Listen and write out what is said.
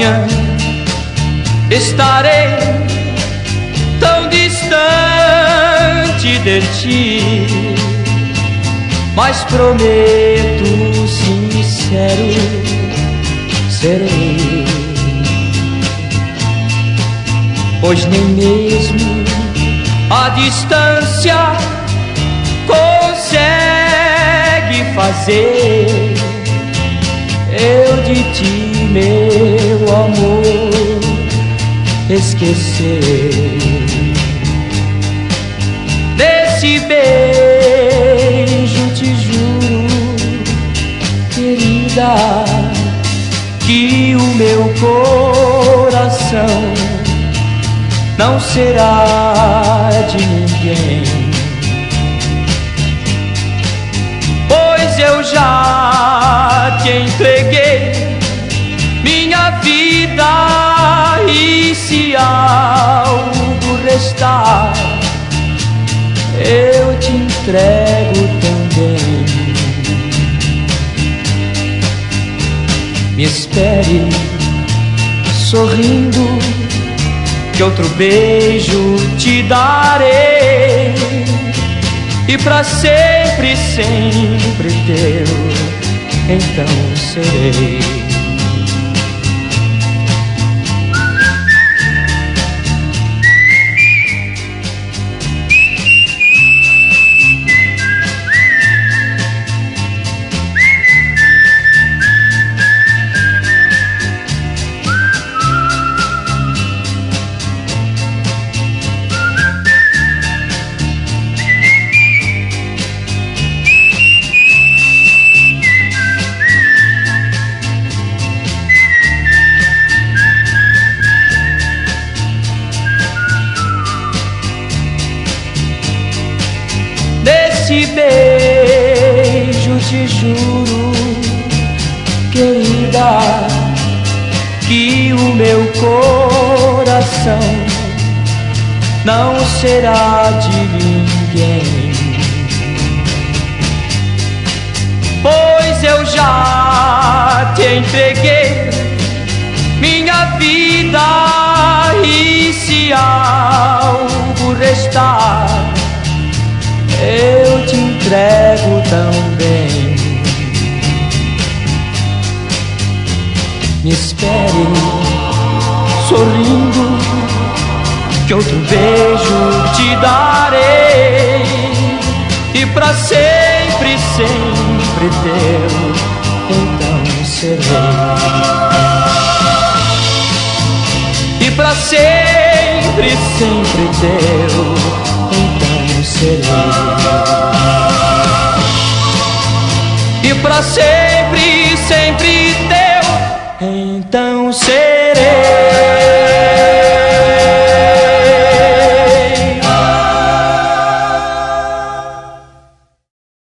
amanhã estarei tão distante de ti, mas prometo sincero serei, pois nem mesmo a distância consegue fazer eu de ti, meu amor, esquecer. Nesse beijo te juro, querida, que o meu coração não será de ninguém, pois eu já te entreguei minha vida, e se algo restar, eu te entrego também. Me espere sorrindo, que outro beijo te darei, e pra sempre, sempre teu, então serei. Nesse beijo te juro, querida, que o meu coração não será de ninguém, pois eu já te entreguei minha vida, e se algo restar, eu te entrego também. Me espere sorrindo, que outro beijo te darei, e pra sempre, sempre teu, então serei. E pra sempre, sempre teu, então serei. E pra sempre, sempre teu, então serei.